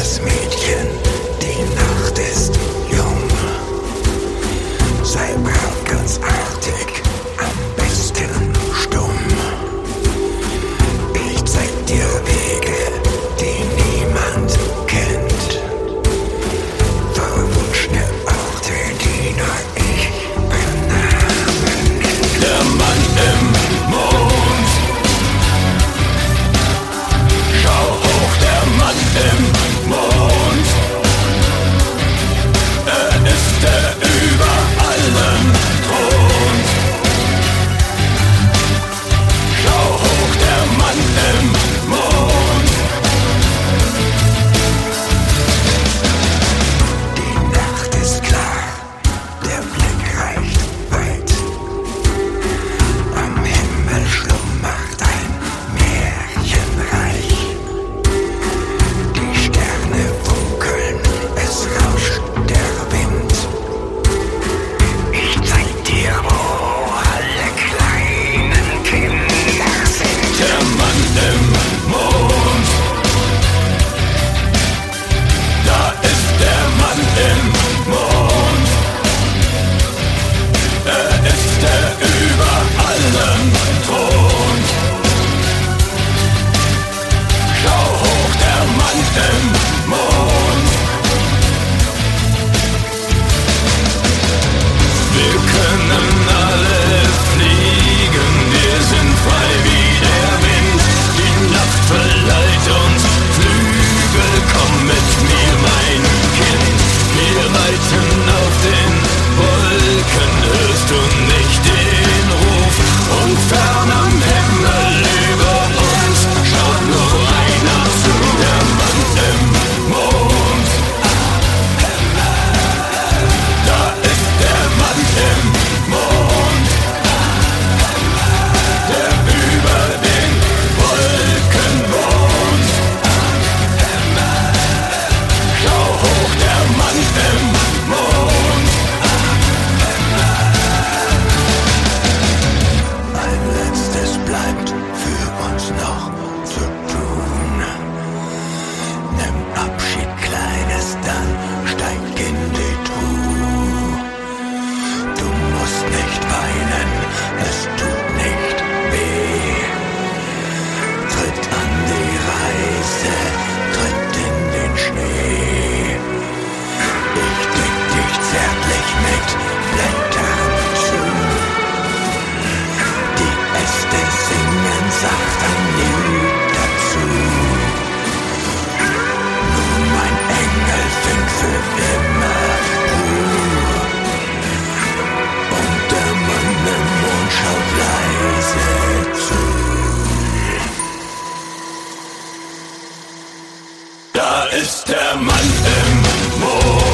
das Mädchen, die Nacht ist jung. Sei brav, ganz artig, am besten stumm. Ich zeig dir Wege, die niemand kennt. Verwunschene Orte, die nur ich benamen. Der Mann im Mond. Schau hoch, der Mann im Mond. Er ist der über allem thront. Schau hoch, der Mann im Mond. Die Nacht ist klar, der Blick reicht weit. Am Himmel schlummert ein Märchenreich. Die Sterne funkeln, es rauscht der Wind. Ich zeig dir, wo alle kleinen Kinder sind. Der Mann im Mond. Da ist der Mann im Mond. Er ist der über allem thront. Schau hoch, der Mann im Mond. Wir können alle fliegen, wir sind frei wie der Wind. Die Nacht verleiht uns Flügel, komm mit mir, mein Kind. Wir reiten auf den Wolken, hörst du nicht den Ruf? Und fern am Himmel über uns schaut nur einer zu, der Mann im Mond. Da ist der Mann im Mond, der über den Wolken wohnt. Schau hoch, der Mann im Mond. Ein letztes bleibt für uns noch zu tun. Nimm Abschied, Kleines, dann steig in die Truhe. Du musst nicht weinen, es tut nicht weh. Tritt an die Reise, tritt in den Schnee. Ich deck dich zärtlich mit Blättern zu. Die Äste singen sacht ein Lied dazu. Nun, mein Engel, find für immer Ruhe. Und der Mann im Mond schaut leise zu. Da ist der Mann im Mond.